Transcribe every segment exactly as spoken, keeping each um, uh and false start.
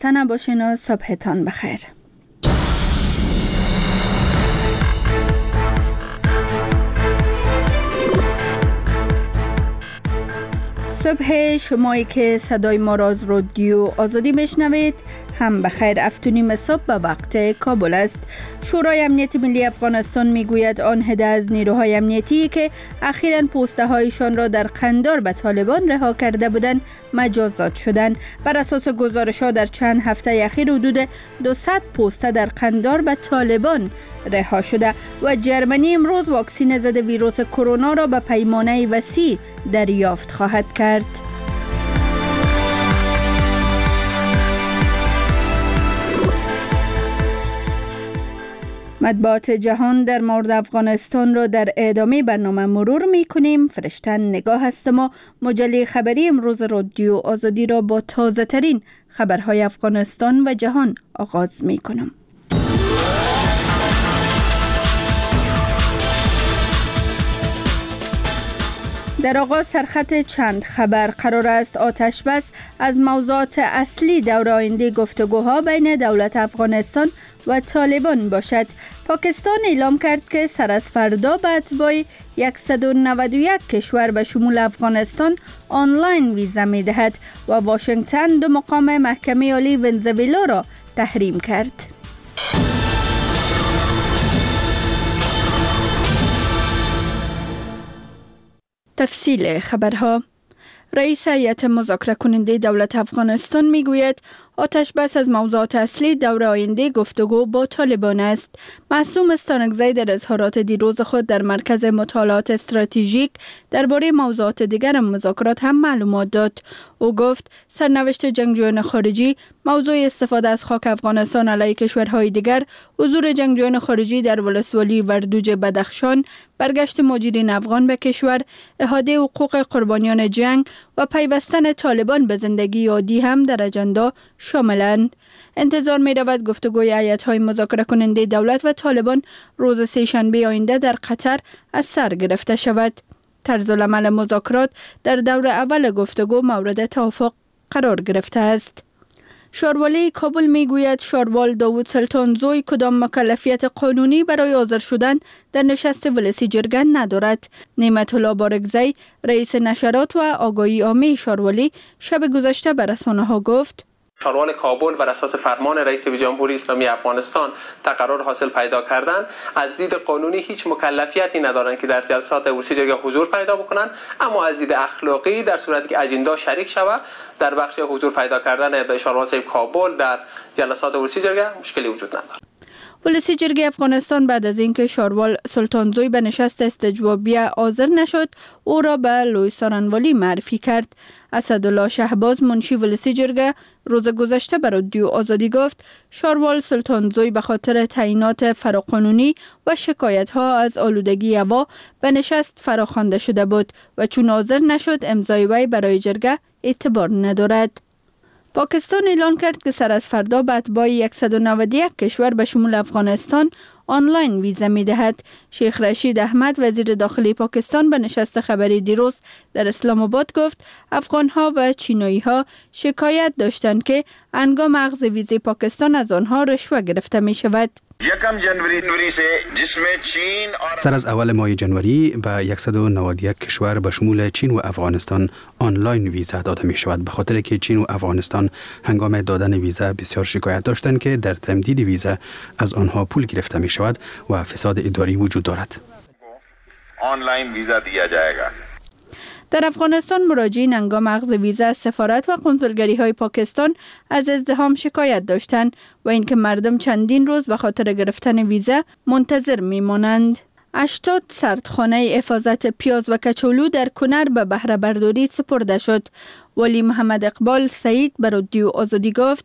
خسته نباشین و صبحتان بخیر. صبح شمایی که صدای ما را از رادیو آزادی میشنوید هم بخیر. افتونیم صبح به وقت کابل است. شورای امنیت ملی افغانستان میگوید آن هده از نیروهای امنیتی که اخیراً پوسته هایشان را در قندار به طالبان رها کرده بودند مجازات شدند. بر اساس گزارش ها در چند هفته اخیر حدود دویست پوسته در قندار به طالبان رها شده و جرمنی امروز واکسن ضد ویروس کرونا را به پیمانه وسیع دریافت خواهد کرد. مطبوعات جهان در مورد افغانستان را در ادامه برنامه مرور می کنیم. فرشتن نگاه هستم و مجله خبری امروز رادیو آزادی را با تازه ترین خبرهای افغانستان و جهان آغاز می کنم. در آغاز سرخط چند خبر. قرار است آتش بس از موضوعات اصلی دور آینده گفتگوها بین دولت افغانستان و طالبان باشد. پاکستان اعلام کرد که سر از فردا به اتباع صد و نود و یک کشور به شمول افغانستان آنلاین ویزا می دهد و واشنگتن دو مقام محکمه عالی ونزوئلا را تحریم کرد. تفصیل خبرها. رئیس هیئت مذاکره کننده دولت افغانستان میگوید آتش بس از موضوعات اصلی دور آینده گفتگو با طالبان است. معصوم استانکزی در اظهارات دیروز خود در مرکز مطالعات استراتژیک درباره موضوعات دیگر مذاکرات هم معلومات داد. او گفت سرنوشت جنگجویان خارجی، موضوع استفاده از خاک افغانستان علیه کشورهای دیگر، حضور جنگجویان خارجی در ولسوالی وردوج بدخشان، برگشت مهاجرین افغان به کشور، احاطه حقوق قربانیان جنگ و پیوستن طالبان به زندگی عادی هم در اجندا شاملند. انتظار می رود گفتگوی هیئت‌های مذاکره کننده دولت و طالبان روز سه‌شنبه آینده در قطر از سر گرفته شود. طرزالعمل مذاکرات در دور اول گفتگو مورد توافق قرار گرفته است. شاروالی کابل می گوید شاروال داوود سلطانزوی کدام مکلفیت قانونی برای حاضر شدن در نشست ولسی جرگه ندارد. نعمت الله بارگزی رئیس نشرات و آگاهی عامه شاروالی شب گذشته به رسانه ها گفت شاروال کابل بر اساس فرمان رئیس جمهوری اسلامی افغانستان تقرر حاصل پیدا کردن، از دید قانونی هیچ مکلفیتی ندارند که در جلسات ورسی جرگه حضور پیدا بکنند، اما از دید اخلاقی در صورتی که اجندا شریک شود در بخش حضور پیدا کردن شاروال صاحب کابل در جلسات ورسی جرگه مشکلی وجود ندارد. ولسی جرگه افغانستان بعد از اینکه شاروال سلطانزوی به نشست استجوابیه حاضر نشد، او را به لوی سارنوالی معرفی کرد. اسدالله شهباز منشی ولسی جرگه روز گذشته به رادیو آزادی گفت شاروال سلطانزوی به خاطر تعیینات فراقانونی و شکایت ها از آلودگی هوا به نشست فراخوانده شده بود و چون حاضر نشد امضای وی برای جرگه اعتبار ندارد. پاکستان اعلان کرد که سر از فردا به اتباع صد و نود و یک کشور به شمول افغانستان آنلاین ویزا می دهد. شیخ رشید احمد وزیر داخلی پاکستان به نشست خبری دیروز در اسلام آباد گفت افغان ها و چینایی ها شکایت داشتند که هنگام اخذ ویزای پاکستان از آنها رشوه گرفته می شود. سر از اول ماه جنوری به صد و نود و یک کشور به شمول چین و افغانستان آنلاین ویزا داده می شود، به خاطر که چین و افغانستان هنگام دادن ویزا بسیار شکایت داشتند که در تمدید ویزا از آنها پول گرفته می شود و فساد اداری وجود دارد. آنلاین ویزا دیا جایگا. در افغانستان مراجعین هنگام اخذ ویزا از سفارت و کنسولگری های پاکستان از ازدحام شکایت داشتند و اینکه مردم چندین روز به خاطر گرفتن ویزا منتظر میمانند. هشتاد سردخانه حفاظت پیاز و کچالو در کنر به بهره برداری سپرده شد. ولی محمد اقبال سعید به رادیو آزادی گفت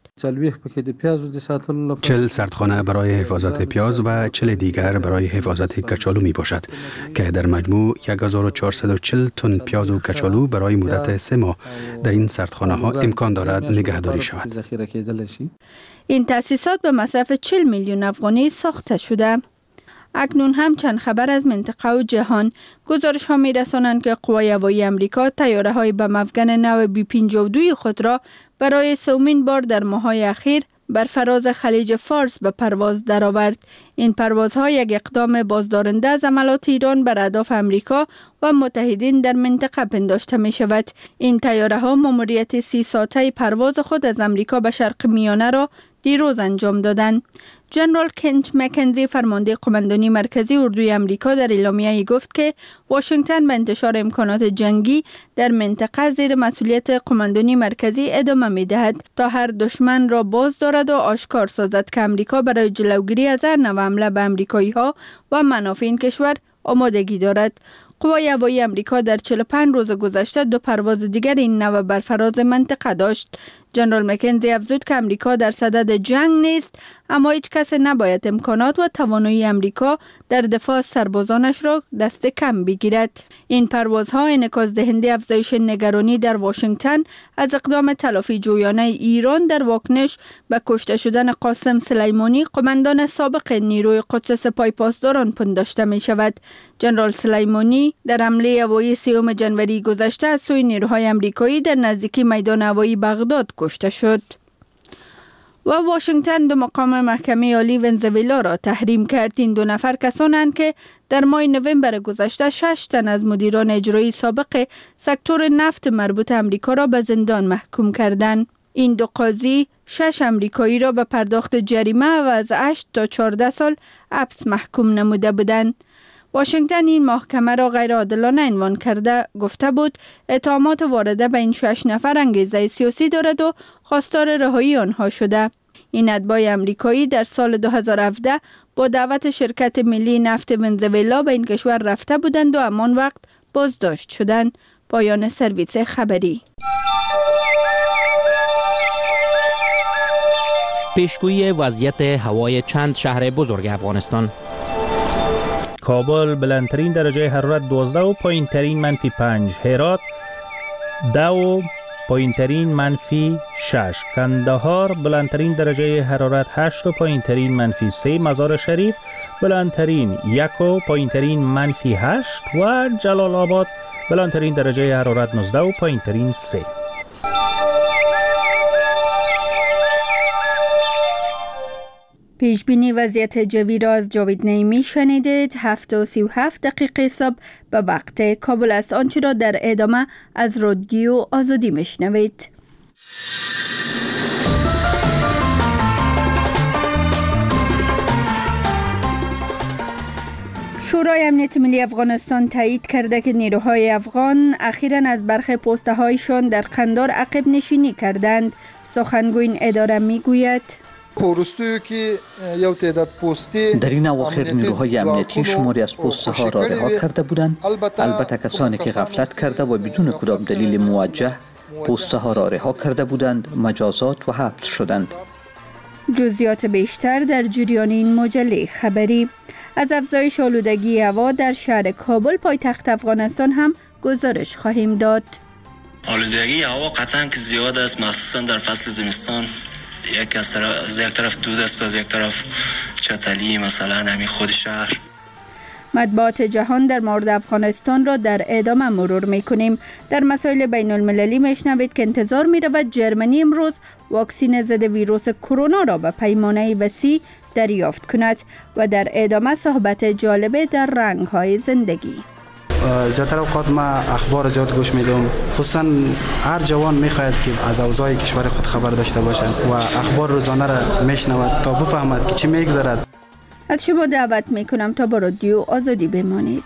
چل سردخانه برای حفاظت پیاز و چل دیگر برای حفاظت کچالو می باشد که در مجموع هزار و چهارصد و چهل تن پیاز و کچالو برای مدت سه ماه در این سردخانه ها امکان دارد نگهداری شود. این تأسیسات به مصرف چهل میلیون افغانی ساخته شده. اکنون هم چند خبر از منطقه و جهان. گزارش ها می رسانند که قوای هوایی امریکا تیاره های بم افغن نو بی پنجاه و دو خود را برای سومین بار در ماه‌های اخیر بر فراز خلیج فارس به پرواز درآورد. این پروازها یک اقدام بازدارنده از عملات ایران بر اهداف امریکا و متحدین در منطقه پنداشته می شود. این طیاره ها ماموریت سی ساعته پرواز خود از امریکا به شرق میانه را دیروز انجام دادند. جنرال کنت مکنزی فرمانده قماندانی مرکزی اردوی امریکا در اعلامیه‌ای گفت که واشنگتن به انتشار امکانات جنگی در منطقه زیر مسئولیت قماندانی مرکزی ادامه می‌دهد تا هر دشمن را باز دارد و آشکار سازد که امریکا برای جلوگیری از هر نوع حمله به امریکایی‌ها و منافع این کشور آمادگی دارد. قوای هوایی امریکا در چهل و پنج روز گذشته دو پرواز دیگر این نوع بر فراز منطقه داشت. جنرال مکنزی افزود که امریکا در صدد جنگ نیست، اما هیچ کس نباید امکانات و توانایی امریکا در دفاع از سربازانش را دست کم بگیرد. این پروازها انعکاس دهنده افزایش نگرانی در واشنگتن از اقدام تلافی جویانه ایران در واکنش به کشته شدن قاسم سلیمانی، قماندان سابق نیروی قدس سپاه پاسداران پنداشته می شود. جنرال سلیمانی در حمله هوایی سیوم جنوری گذشته از سوی نیروهای امریکایی در نزدیکی میدان هوایی بغداد کشته شد. و واشنگتن دو مقام محکمه عالی ونزوئلا را تحریم کرد. این دو نفر کسانند که در ماه نوامبر گذشته شش تن از مدیران اجرایی سابق سکتور نفت مربوط امریکا را به زندان محکوم کردند. این دو قاضی شش امریکایی را به پرداخت جریمه و از هشت تا چهارده سال حبس محکوم نموده بودند. واشنگتن این محکمه را غیر عادلانه عنوان کرده گفته بود اتهامات وارده به این شش نفر انگیزه سیاسی دارد و خواستار رهایی آنها شده. این اتباع امریکایی در سال دو هزار و هفده با دعوت شرکت ملی نفت ونزوئلا به این کشور رفته بودند و همان وقت بازداشت شدند. پایان سرویس خبری. پیشگویی وضعیت هوای چند شهر بزرگ افغانستان. کابل بلندترین درجه حرارت دوازده و پایین ترین منفی پنج. هرات ده و پایین ترین منفی شش. کندهار بلندترین درجه حرارت هشت و پایین ترین منفی سه. مزار شریف بلندترین یک و پایین ترین منفی هشت و جلال آباد بلندترین درجه حرارت نوزده و پایین ترین سه. پیش بینی وضعیت جوی را از جاوید نعیمی شنیدید. هفت و سی و هفت دقیقه صبح به وقت کابل است. آنچه را در ادامه از رادیو آزادی میشنوید. شورای امنیت ملی افغانستان تایید کرده که نیروهای افغان اخیراً از برخی پست‌هایشان در قندار عقب نشینی کردند. سخنگوی این اداره میگوید پورستویی که یو تعداد پستی در این اواخر نیروهای امنیتی شماری از پست‌ها را رها کرده بودند. البته کسانی که غفلت کرده و بدون کدام دلیل موجه پست‌ها را رها کرده بودند مجازات و حبس شدند. جزئیات بیشتر در جریان این مجله خبری. از افزایش آلودگی هوا در شهر کابل پایتخت افغانستان هم گزارش خواهیم داد. آلودگی هوا قطعاً که زیاد است، مخصوصاً در فصل زمستان. یک از طرف از یک طرف دود است و از یک طرف چتلی مثلا همین خود شهر. مطبوعات جهان در مورد افغانستان را در ادامه مرور میکنیم. در مسائل بین المللی میشنوید که انتظار میرود جرمنی امروز واکسین ضد ویروس کرونا را به پیمانه وسیع دریافت کند و در ادامه صحبت جالبه در رنگ های زندگی. زیادتر اوقات ما اخبار زیاد گوش میدم، خصوصا هر جوان میخواهد که از اوضاع کشور خود خبر داشته باشد و اخبار روزانه را میشنود تا بفهمد که چی میگذرد. از شما دعوت میکنم تا با رادیو آزادی بمانید.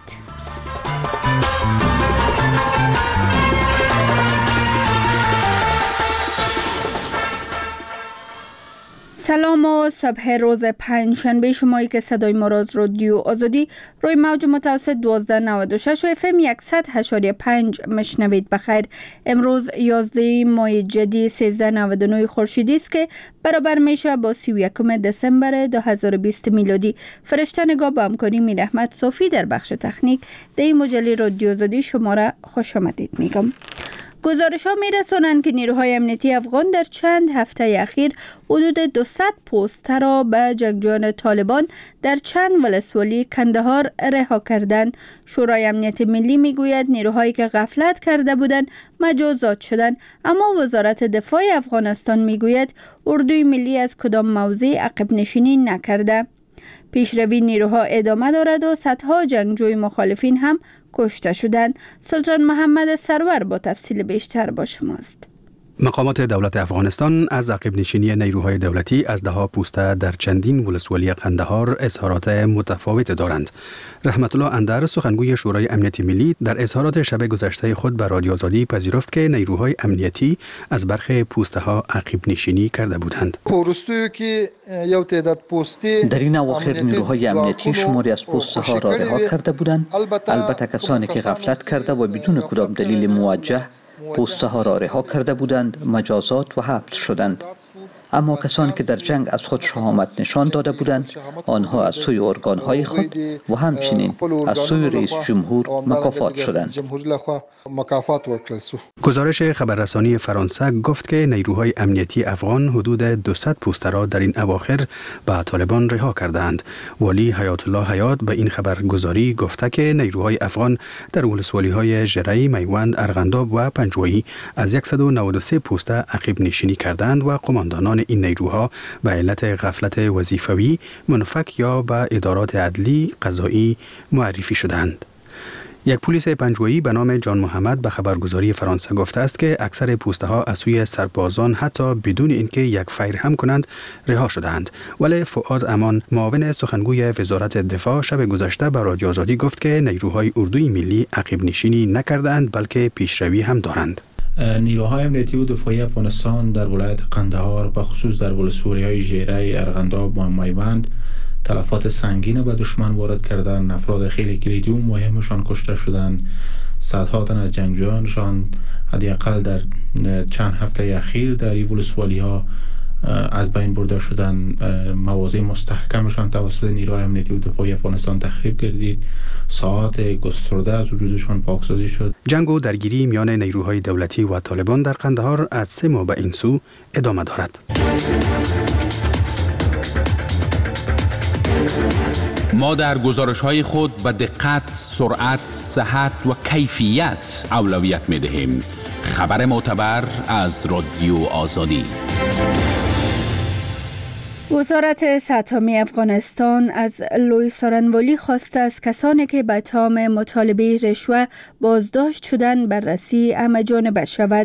سلام و صبح روز پنجشنبه شمایی که صدای ما را از رادیو آزادی روی موج متوسط دوازده و نود و شش و اف ام صد و هشت و پنج مشنوید. بخیر. امروز یازده ماه جدی سیزده و نود و نه خورشیدی است که برابر میشه با سی و یکم دسامبر دو هزار و بیست میلادی. فرشته نگاه با همکاری میر احمد صوفی در بخش تکنیک در این مجله رادیو آزادی شما را خوش آمدید میگم. گزارش ها می رسانند که نیروهای امنیتی افغان در چند هفته اخیر حدود دویست پوسته را به جنگجویان طالبان در چند ولسوالی کندهار رها کردند. شورای امنیت ملی می گوید نیروهایی که غفلت کرده بودند مجازات شدند، اما وزارت دفاع افغانستان می گوید اردوی ملی از کدام موضع عقب نشینی نکرده. پیشروی نیروها ادامه دارد و صدها جنگجوی مخالفین هم کشته شدند. سلطان محمد سرور با تفصیل بیشتر با شماست. مقامات دولت افغانستان از عقب نشینی نیروهای دولتی از ده ها پوسته در چندین ولسوالی قندهار اظهارات متفاوت دارند. رحمت الله اندر، سخنگوی شورای امنیت ملی، در اظهارات شب گذشته خود به رادیو آزادی پذیرفت که نیروهای امنیتی از برخی پوسته ها عقب نشینی کرده بودند. در این اواخر نیروهای امنیتی شماری از پوسته ها را رها کرده بودند. البته کسانی که غفلت کرده و بدون کدام دلیل موجه پوسته ها را رها کرده بودند مجازات و حبس شدند. اما کسانی که در جنگ از خود شهامت نشان داده بودند آنها از سوی ارگانهای خود و همچنین از سوی رئیس جمهور مکافات شدند. گزارش خبررسانی فرانسه گفت که نیروهای امنیتی افغان حدود دویست پوسته را در این اواخر به طالبان رها کردند. ولی حیات الله حیات به این خبرگزاری گفته که نیروهای افغان در ولسوالی‌های ژره‌ای، میوند، ارغنداب و پنجوایی از صد و نود و سه پوسته عقب نشینی کردند و قماندانان این نیروها به علت غفلت وظیفوی منفک یا به ادارات عدلی قضایی معرفی شدند. یک پلیس پنجوایی به نام جان محمد به خبرگزاری فرانسه گفته است که اکثر پوسته ها از سوی سربازان حتی بدون اینکه یک فیر هم کنند رها شدند. ولی فؤاد امان، معاون سخنگوی وزارت دفاع، شب گذشته به رادیو آزادی گفت که نیروهای اردوی ملی عقب نشینی نکردند بلکه پیشروی هم دارند. نیروهای امنیتی و دفاعی افغانستان در ولایت قندهار به خصوص در ولسوالی‌های ژره‌ای، ارغنداب و میوند تلفات سنگین به دشمن وارد کردند. افراد خیلی کلیدی و مهمشان کشته شدند. صدها تن از جنگجویانشان حداقل در چند هفته اخیر در این ولسوالی‌ها از بین برده شدند. مواضع مستحکمشان توسط نیروهای امنیتی و دفاعی افغانستان تخریب گردید. ساعات گسترده از وجودشان پاکسازی شد. جنگ و درگیری میان نیروهای دولتی و طالبان در قندهار از سه ماه به این سو ادامه دارد. ما در گزارش‌های خود به دقت، سرعت، صحت و کیفیت اولویت می‌دهیم. خبر معتبر از رادیو آزادی. وزارت سطحی افغانستان از لوی سارنوالی خواسته از کسانی که به اتهام مطالبه رشوه بازداشت شدند بررسی همه‌جانبه شود.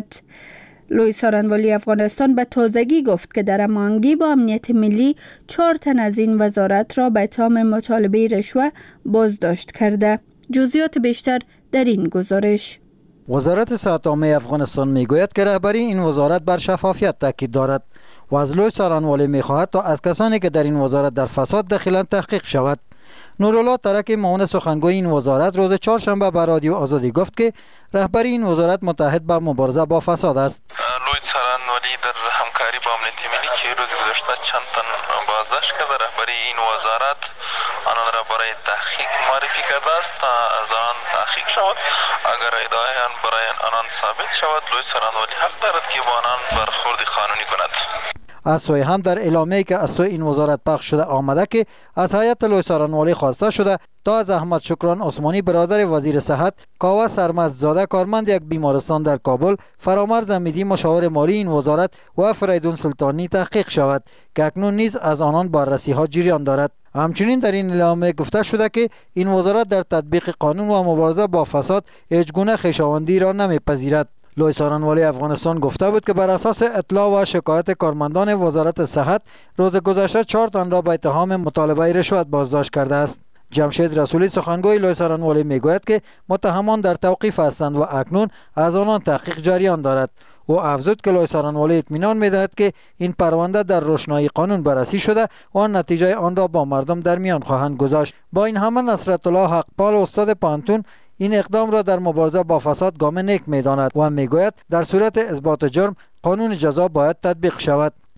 لوی سارنوالی افغانستان به تازگی گفت که در هماهنگی با امنیت ملی چهار تن از این وزارت را به اتهام مطالبه رشوه بازداشت کرده. جزئیات بیشتر در این گزارش. وزارت سطحی افغانستان میگوید که رهبری این وزارت بر شفافیت تاکید دارد و از لوی سارنوالی میخواهد تا از کسانی که در این وزارت در فساد دخیلند تحقیق شود. نورالله ترک، معاون سخنگوی این وزارت، روز چهارشنبه به رادیو آزادی گفت که رهبری این وزارت متحد به مبارزه با فساد است. لوی سارنوالی در همکاری با امنیت ملی که روز گذشته چند تن بازداشت کرده، رهبری این وزارت آنان را برای تحقیق معرفی کرده است تا از آن تحقیق شود. اگر ادعای آن برای آنان ثابت شود، لوی سارنوالی حق دارد که با آنان برخورد قانونی کند. از سوی هم در اعلامیه‌ای که از سوی این وزارت پخش شده آمده که از هیئت لوی سارنوالی خواسته شده تا از احمد شکران عثمانی برادر وزیر صحت، کاوه سرمست‌زاده کارمند یک بیمارستان در کابل، فرامرز امیدی مشاور مالی این وزارت و فریدون سلطانی تحقیق شود که اکنون نیز از آنان بررسی ها جریان دارد. همچنین در این اعلامیه گفته شده که این وزارت در تطبیق قانون و مبارزه با فساد هیچگونه خویشاوندی را نمیپذیرد. لوی سارنوالی افغانستان گفته بود که بر اساس اطلاع و شکایت کارمندان وزارت صحت روز گذشته چهار تن را به اتهام مطالبه رشوت بازداشت کرده است. جمشید رسولی، سخنگوی لوی سارنوالی، میگوید که متهمان در توقیف هستند و اکنون از آنان تحقیق جریان دارد. او افزود که لوی سارنوالی اطمینان میدهد که این پرونده در روشنایی قانون بررسی شده و نتیجه آن را با مردم در میان خواهند گذاشت. با این همه نصرت الله حقپال، استاد پانتون، این اقدام را در مبارزه با فساد گام نیک می‌داند و میگوید در صورت اثبات جرم قانون جزا باید تطبیق شود.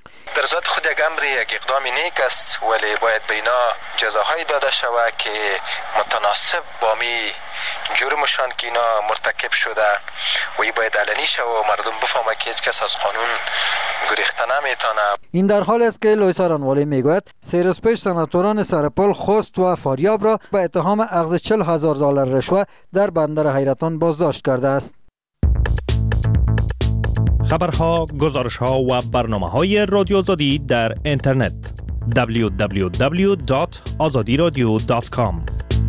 در ذات خود یک امر یک اقدام نیک است، ولی باید به اینا جزاهایی داده شود که متناسب با می جرمشان که اینا مرتکب شده و ای باید علنی شود و مردم بفهمه که هیچ کس از قانون گریخته نمیتونه. این در حال است که لویسا رانوالی میگوید سه روز پیش سناتوران سرپل خوست و فاریاب را به اتهام اخذ چهل هزار دلار رشوه در بندر حیرتان بازداشت کرده است. خبرها، گزارشها و برنامه‌های رادیو آزادی در اینترنت دبلیو دبلیو دبلیو دات آزادی رادیو دات کام.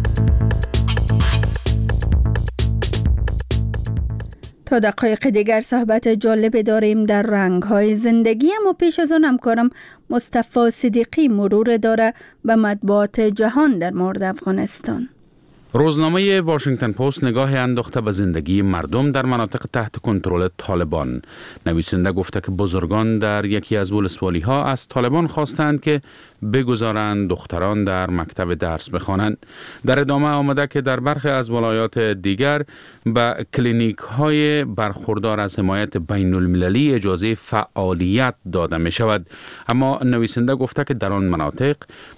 تا دقایق دیگر صحبت جالب داریم در رنگ‌های زندگی، اما پیش از آن همکارم مصطفی صدیقی مرور داره به مطبوعات جهان در مورد افغانستان. روزنامه واشنگتن پست نگاه انداخته به زندگی مردم در مناطق تحت کنترل طالبان. نویسنده گفته که بزرگان در یکی از ولسوالی ها از طالبان خواستند که بگذارند دختران در مکتب درس بخوانند. در ادامه آمده که در برخی از ولایات دیگر به کلینیک های برخوردار از حمایت بین المللی اجازه فعالیت داده می شود. اما نویسنده گفته که در آن مناطق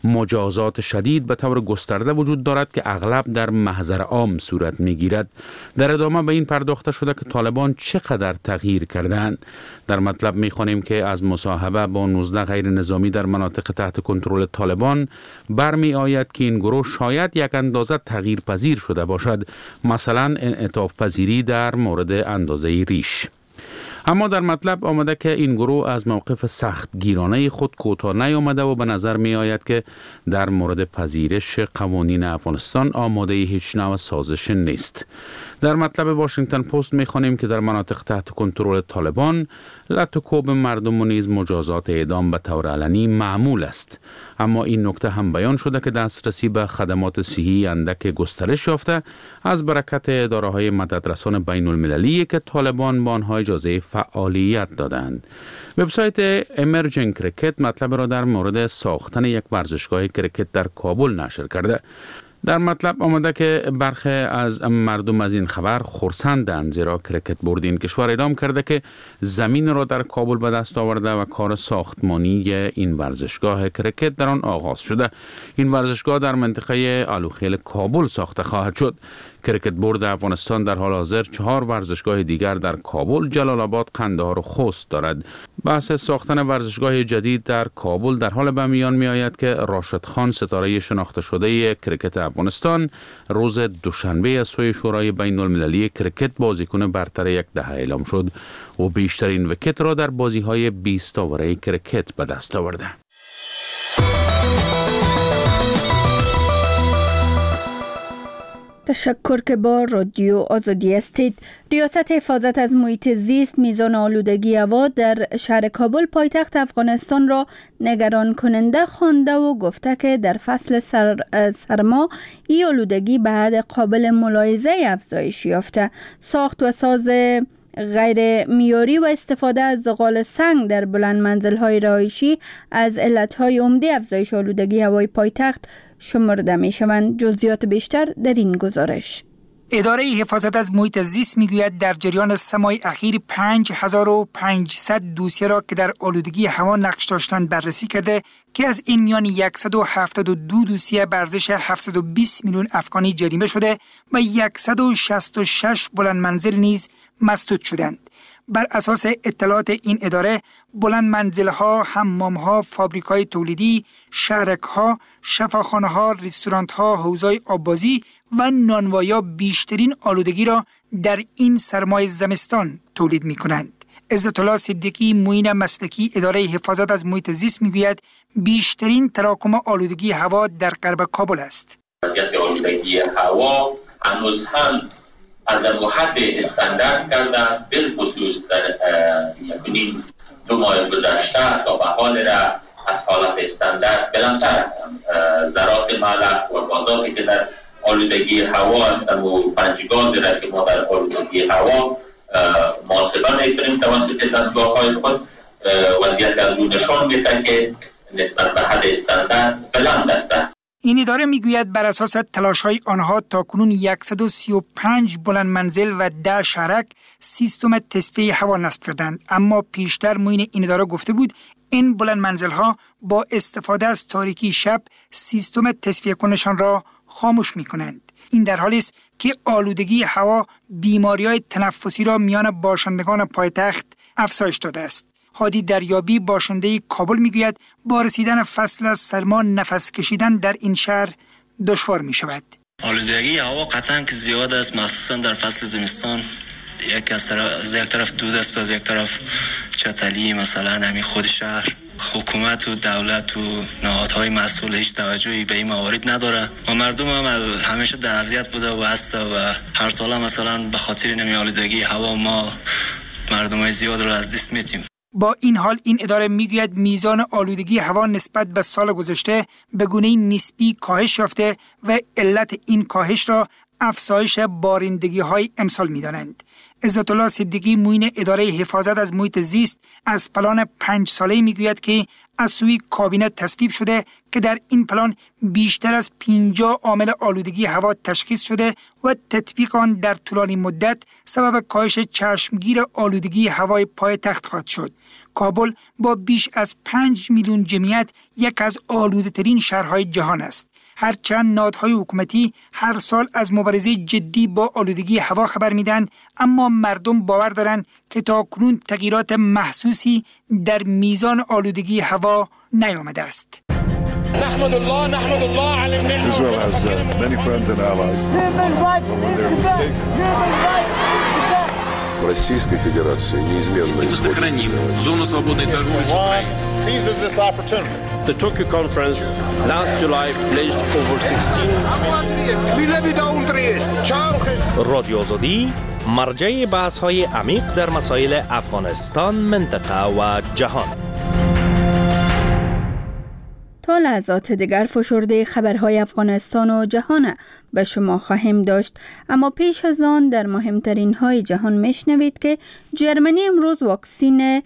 مجازات شدید به طور گسترده وجود دارد که اغلب در محضر عام صورت می گیرد. در ادامه به این پرداخته شده که طالبان چقدر تغییر کردند. در مطلب می خوانیم که از مصاحبه با نوزده غیر نظامی در مناطق تحت کنترل طالبان برمی آید که این گروه شاید یک اندازه تغییر پذیر شده باشد، مثلا انعطاف پذیری در مورد اندازه ریش. اما در مطلب آمده که این گروه از موقف سخت گیرانه خود کوتاه نیامده و به نظر می آید که در مورد پذیرش قوانین افغانستان آماده هیچ نوع سازش نیست. در مطلب واشنگتن پست می خوانیم که در مناطق تحت کنترل طالبان لط و کوب مردم و نیز مجازات اعدام به طور علنی معمول است. اما این نکته هم بیان شده که دسترسی به خدمات صحی اندک گسترش یافته از برکت اداره‌های مددرسان بین المللی که طالبان به آنها اجازه فعالیت دادند. وبسایت امرجینگ کرکت مطلب را در مورد ساختن یک ورزشگاه کرکت در کابل نشر کرده. در مطلب آمده که برخی از مردم از این خبر خرسندند، زیرا کرکت بورد این کشور اعلام کرده که زمین را در کابل به دست آورده و کار ساختمانی این ورزشگاه کرکت در آن آغاز شده. این ورزشگاه در منطقه آلوخیل کابل ساخته خواهد شد. کرکت بورد افغانستان در حال حاضر چهار ورزشگاه دیگر در کابل، جلال آباد، قندهار و خوست دارد. بحث ساختن ورزشگاه جدید در کابل در حال به میان می آید که راشد خان، ستاره شناخته شده کرکت افغانستان، روز دوشنبه از سوی شورای بین المللی کرکت بازیکن برتر یک دهه اعلام شد و بیشترین ویکت را در بازی‌های بیست اوره کرکت به دست آورده. تشکر که با رادیو آزادی هستید. ریاست حفاظت از محیط زیست میزان آلودگی هوا در شهر کابل پایتخت افغانستان را نگران کننده خوانده و گفته که در فصل سر سرما این آلودگی به حد قابل ملاحظه افزایش یافته. ساخت و ساز غیر معیاری و استفاده از زغال سنگ در بلند منزل‌های رهایشی از علت‌های عمده افزایش آلودگی هوای پایتخت شمرده می‌شوند. جزئیات بیشتر در این گزارش. اداره حفاظت از محیط زیست میگوید در جریان سه ماه اخیر پنج هزار و پانصد دوسیه را که در آلودگی هوا نقش داشتند بررسی کرده که از این میان صد و هفتاد و دو دوسیه به ارزش هفتصد و بیست میلیون افغانی جریمه شده و صد و شصت و شش بلند منزل نیز مسدود شدند. بر اساس اطلاعات این اداره، بلند منزل‌ها، حمام‌ها، فابریک‌های تولیدی، شهرک‌ها، شفاخانه‌ها، رستوران‌ها، حوض‌های آببازی و نانوایا بیشترین آلودگی را در این سرمای زمستان تولید می‌کنند. عزت الله صدیقی، معین مسلکی اداره حفاظت از محیط زیست می‌گوید بیشترین تراکم آلودگی هوا در غرب کابل است. وضعیت آلودگی هوا هنوز هم از حد استاندارد کرده، بالخصوص در یکونین دو ماه گذشته تا به حال را از حالت استاندارد بلندتر هستند. ذرات ملح و گازاتی که در آلودگی هوا هستند و پنجگاز را که ما در آلودگی هوا محاسبه می‌کنیم توسط دستگاه‌های خود، وضعیت از او نشان می‌دهد که نسبت به حد استاندارد بلند است. این اداره میگوید بر اساس تلاش‌های آنها تاکنون صد و سی و پنج بلند منزل و ده شهرک سیستم تصفیه هوا نصب کردند، اما پیشتر معین این اداره گفته بود این بلند منزل‌ها با استفاده از تاریکی شب سیستم تصفیه کنشان را خاموش می‌کنند. این در حالی است که آلودگی هوا بیماری‌های تنفسی را میان باشندگان پایتخت افزایش داده است. هادی دریابی باشنده کابل میگوید با رسیدن فصل از سرما نفس کشیدن در این شهر دشوار می شود. آلودگی هوا قطعا که زیاد است، مخصوصا در فصل زمستان. یک از طرف از یک طرف دود است و از یک طرف چتلی، مثلا همین خود شهر. حکومت و دولت و نهادهای مسئول هیچ توجهی به این موارد نداره و مردم هم همیشه در اذیت بوده و هست و هر سال هم مثلا به خاطر نمی آلودگی هوا ما مردمای زیاد را از دست میدیم. با این حال این اداره میگوید میزان آلودگی هوا نسبت به سال گذشته به گونه نسبی کاهش یافته و علت این کاهش را افزایش بارندگی های امسال میدانند. عزت الله صدیقی معین اداره حفاظت از محیط زیست از پلان پنج ساله میگوید که از سوی کابینه تصویب شده که در این پلان بیشتر از پنجاه عامل آلودگی هوا تشخیص شده و تطبیق آن در طولانی مدت سبب کاهش چشمگیر آلودگی هوای پایتخت خواهد شد. کابل با بیش از پنج میلیون جمعیت یک از آلوده ترین شهرهای جهان است. هرچند نهادهای حکومتی هر سال از مبارزه جدی با آلودگی هوا خبر میدن، اما مردم باور دارند که تاکنون تغییرات محسوسی در میزان آلودگی هوا نیامده است. نحمد الله نحمد الله على النعمة. Israel has uh, many friends and allies. But when they're mistaken. Российской Федерации неизменно сохраним зону свободной торговли с Украиной. Seizes this opportunity. The Tokyo conference last July pledged over sixteen رادیو آزادی مرجع بحث‌های عمیق در مسائل افغانستان، منطقه و جهان. تا لحظات دیگر فشرده خبرهای افغانستان و جهان به شما خواهیم داشت، اما پیش از آن در مهمترین های جهان میشنوید که جرمنی امروز واکسین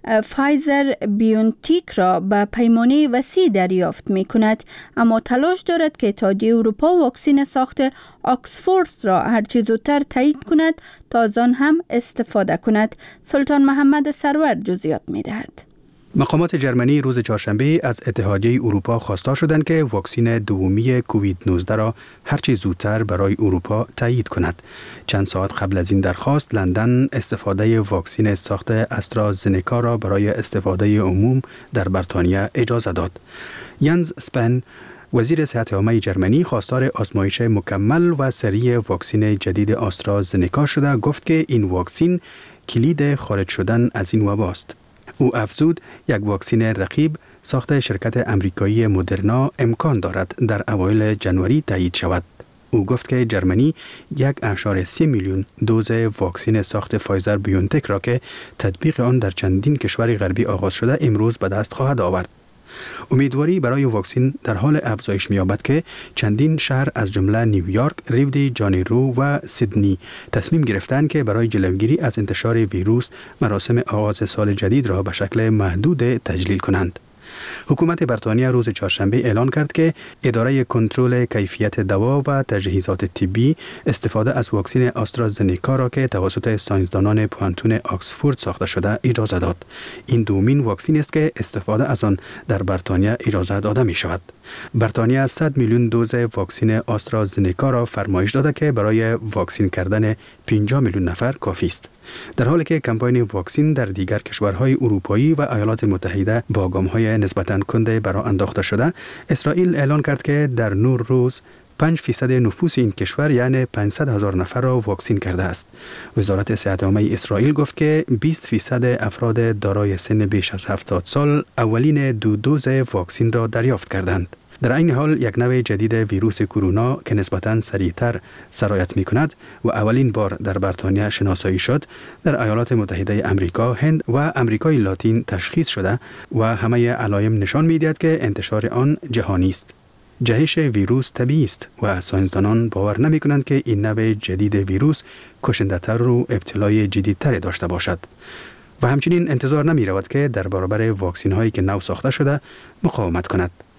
فایزر بیونتیک را به پیمانه وسیع دریافت می کند، اما تلاش دارد که اتحادیه اروپا واکسین ساخت آکسفورد را هرچه زودتر تایید کند تا از آن هم استفاده کند. سلطان محمد سرور جزئیات می دهد. مقامات جرمنی روز چهارشنبه از اتحادیه اروپا خواسته شدند که واکسین دومی کووید نوزده را هرچه زودتر برای اروپا تایید کند. چند ساعت قبل از این درخواست، لندن استفاده واکسین ساخت استرازنکا را برای استفاده عموم در بریتانیا اجازه داد. ینز اسپن، وزیر صحت عامه جرمنی، خواستار آزمایش مکمل و سریع واکسین جدید آسترازنکا شده، گفت که این واکسین کلید خارج شدن از این وبا است. او افزود یک واکسین رقیب ساخت شرکت امریکایی مدرنا امکان دارد در اوایل جنوری تایید شود. او گفت که جرمنی یک اشاره سه میلیون دوز واکسین ساخت فایزر بیونتک را که تطبیق آن در چندین کشور غربی آغاز شده امروز به دست خواهد آورد. امیدواری برای واکسین در حال افزایش می‌یابد که چندین شهر از جمله نیویورک، ریو دی جانیرو و سیدنی تصمیم گرفتند که برای جلوگیری از انتشار ویروس مراسم آغاز سال جدید را به شکل محدود تجلیل کنند. حکومت بریتانیا روز چهارشنبه اعلان کرد که اداره کنترل کیفیت دوا و تجهیزات طبی استفاده از واکسن آسترازنکا را که توسط ساینسدانان پوانتون آکسفورد ساخته شده اجازه داد. این دومین واکسن است که استفاده از آن در بریتانیا اجازه داده می شود. بریتانیا صد میلیون دوز واکسن آسترازنکا را فرمایش داده که برای واکسین کردن پنجاه میلیون نفر کافی است. در حالی که کمپاین واکسین در دیگر کشورهای اروپایی و ایالات متحده با گام‌های نسبتاً کند برآ انداخته شده، اسرائیل اعلان کرد که در نه روز پنج فیصد نفوس این کشور یعنی پانصد هزار نفر را واکسین کرده است. وزارت صحت عامه اسرائیل گفت که بیست فیصد افراد دارای سن بیش از هفتاد سال اولین دو دوز واکسین را دریافت کردند. در این حال یک نوع جدید ویروس کرونا که نسبتاً سریعتر سرایت می کند و اولین بار در بریتانیا شناسایی شد، در ایالات متحده امریکا، هند و امریکای لاتین تشخیص شده و همه علائم نشان می دهد که انتشار آن جهانی است. جهش ویروس طبیعی است و ساینسدانان باور نمی کنند که این نوع جدید ویروس کشنده‌تر و ابتلای جدیدتر داشته باشد. و همچنین انتظار نمی رود که در برابر واکسین هایی که نو ساخته شده مقاومت کند.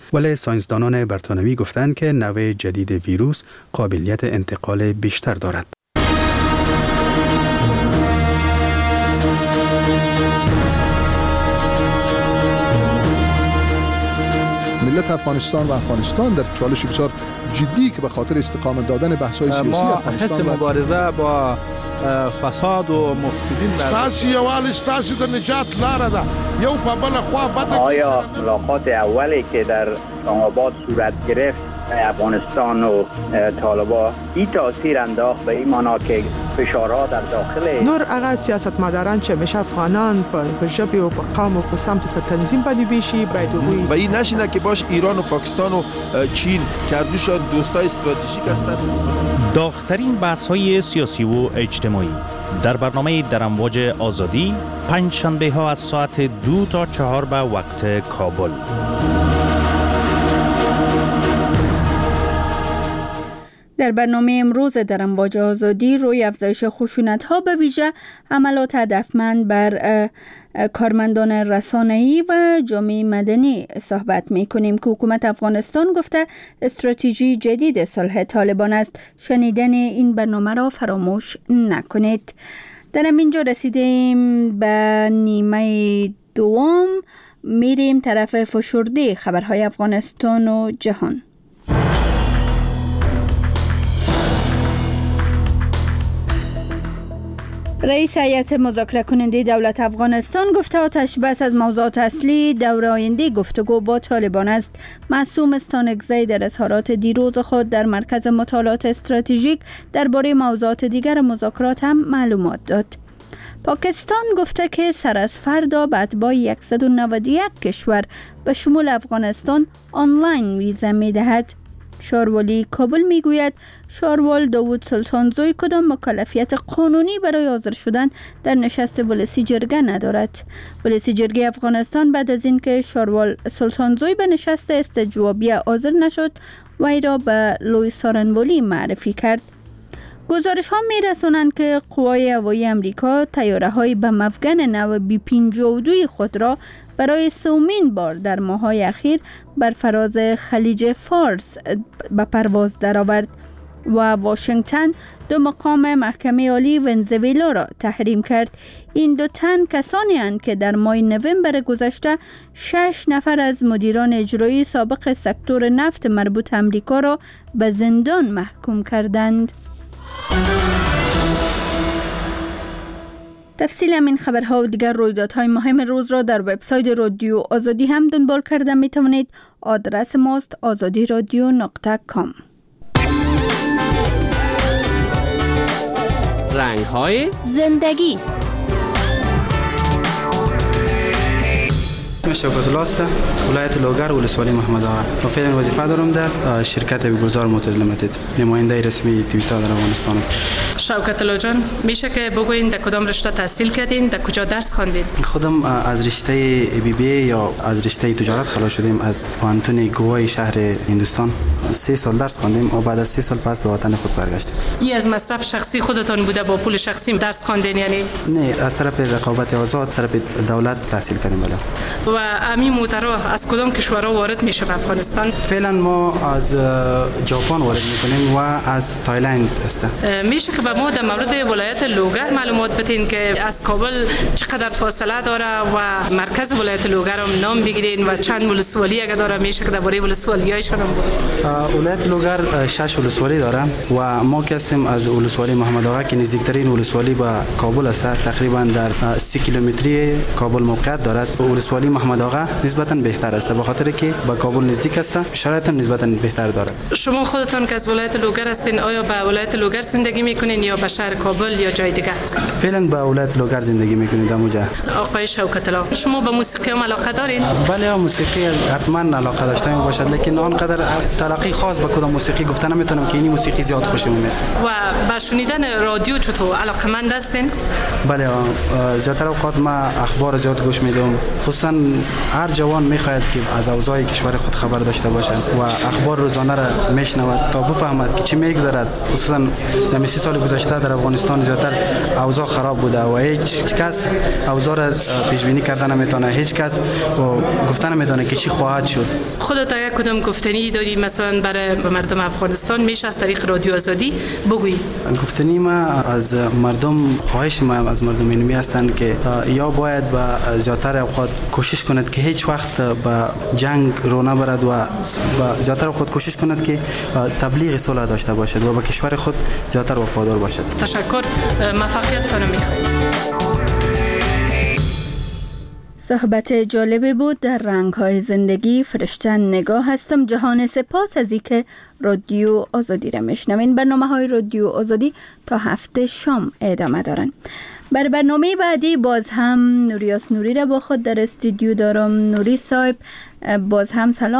ولی ساینسدانان بریتانوی گفتند که نوع جدید ویروس قابلیت انتقال بیشتر دارد. ملت افغانستان و افغانستان در چالش بسیار جدی که به خاطر استقامت دادن بحث‌های سیاسی افغانستان ما حس مبارزه با فساد و مفسدین ستاسي یوال ستاسي د نجات لاره ده یو په بل خوا بده. آیا ملاقات اولی که در اسلام آباد صورت گرفت افغانستان و طالبان این تاثیر انداخت به این معنا که فشارها در داخل نور هغه سیاستمداران چې همیشه افغانان په ژبې او په قوم او په سمت په تنظیم باندې بیشي باید وګوري و این نشینه که باش ایران و پاکستان و چین کردوشان دوستای استراتژیک هستند. داغ‌ترین بحث‌های سیاسی و اجتماعی در برنامه در امواج آزادی پنج شنبه ها از ساعت دو تا چهار به وقت کابل. در برنامه امروز در امواج آزادی روی افزایش خشونت‌ها به ویژه حملات هدفمند بر کارمندان رسانه‌ای و جامعه مدنی صحبت می‌کنیم که حکومت افغانستان گفته استراتژی جدید صلح طالبان است. شنیدن این برنامه را فراموش نکنید. در همینجا رسیدیم به نیمه دوم، میریم طرف فشرده خبرهای افغانستان و جهان. رئیس هیئت مذاکره کننده دولت افغانستان گفته آتش بس از موضوعات اصلی دور آینده گفتگو با طالبان است. معصوم استانکزی در اظهارات دیروز خود در مرکز مطالعات استراتژیک درباره موضوعات دیگر مذاکرات هم معلومات داد. پاکستان گفته که سر از فردا به اتباع صد و نود و یک کشور به شمول افغانستان آنلاین ویزا می دهد. شارولی کابل می گوید شاروال داوود سلطانزوی کدام مکلفیت قانونی برای حاضر شدن در نشست ولسی جرگه ندارد. ولسی جرگه افغانستان بعد از اینکه شاروال سلطانزوی به نشست استجوابی حاضر نشد وی را به لوی سارنوالی معرفی کرد. گزارش ها می رسونند که قوای هوایی امریکا تیاره های به مفگن نو بی پنجاه و دو خود را برای سومین بار در ماه‌های اخیر بر فراز خلیج فارس به پرواز درآورد و واشنگتن دو مقام محکمه عالی ونزوئلا را تحریم کرد. این دو تن کسانی اند که در ماه نوامبر گذشته شش نفر از مدیران اجرایی سابق سکتور نفت مربوط امریکا را به زندان محکوم کردند. تفصیل همین خبرها و دیگر رویدادهای مهم روز را در وبسایت رادیو آزادی هم دنبال کرده می توانید. آدرس ماست آزادی رادیو نقطه کام. رنگ های زندگی. شوکت الله است، ولایت لوگر، ولسوالی محمد آقا. و فعلا وظیفه دارم در شرکت بیگزار موتور لیمیتد. نماینده رسمی تویوتا در افغانستان است. شوکت الله جان، میشه که بگوین در کدام رشته تحصیل کردین، در کجا درس خواندین؟ خودم از رشته بی بی ای یا از رشته تجارت خلاص شدیم از پانتون گوای شهر هندوستان. سه سال درس خواندیم و بعد از سه سال پس به وطن خود برگشتیم. این از مصرف شخصی خودتان بوده با پول شخصی درس خواندین یعنی؟ نه، از طرف رقابت آزاد طرف دولت تحصیل کردیم بله. و امی موتورها از کدام کشورها وارد میشه به افغانستان؟ فعلا ما از ژاپن وارد میکنیم و از تایلند است. میشه که به ما در مورد ولایت لوگر معلومات بدین که از کابل چقدر فاصله داره و مرکز ولایت لوگر هم نام بگیرین و چند ولسوالی اگه داره میشه که درباره ولسوالیایشون هم بگین. ولایت لوگر شش ولسوالی داره و ما که هستیم از ولسوالی محمد آقا که نزدیکترین ولسوالی به کابل است. تقریبا در سی کیلومتری کابل موقعیت دارد. ولسوالی محمد آقا نسبتا بهتر است به خاطر که به کابل نزدیک است، شرایط هم نسبتا بهتر دارد. شما خودتان که از ولایت لوگر هستین آیا به ولایت لوگر زندگی میکنین یا به شهر کابل یا جای دیگه؟ فعلا به ولایت لوگر زندگی میکنیم در اونجا. آقای شوکت الله، شما به موسیقی هم علاقه دارین؟ بله، موسیقی حتما علاقه داشته باشد، لیکن آنقدر تلقی خاص به کدام موسیقی گفتن نمیتونم که این موسیقی زیاد خوشم میاد. و به شنیدن رادیو چطور علاقه‌مند هستین؟ بله، زیاتر اوقات ما اخبار زیاد گوش میدم، خصوصا هر جوان میخواهد که از اوضاع کشور خود خبر داشته باشد و اخبار روزانه را میشنود تا بفهمد که چی میگذرد. خصوصا در سی سال گذشته در افغانستان زیاتر اوضاع خراب بوده و هیچ کس اوضاع را پیش بینی کردن نمیتونه، هیچ کس گفتن نمیتونه که چی خواهد شد. خودت اگر کدام گفتنی داری مثلا برای مردم افغانستان میشه از طریق رادیو آزادی بگویی؟ گفتنی ما از مردم، خواهش ما از مردم اینمی هستند که یا باید با زیاتر اوقات کوشش کند که هیچ وقت با جنگ رو نبرد و با زیاتر اوقات کوشش کند که تبلیغ صلح داشته باشد و با کشور خود زیاتر وفادار باشد. تشکر، موفقیت تان میخواهیم. صحبت جالبی بود در رنگ‌های زندگی. فرشته نگاه هستم. جهان سپاس از اینکه رادیو آزادی را میشنوین. برنامه‌های رادیو آزادی تا هفته شام ادامه دارن. بر برنامه بعدی باز هم نوریاس نوری را با خود در استودیو دارم. نوری صاحب، باز هم سلام.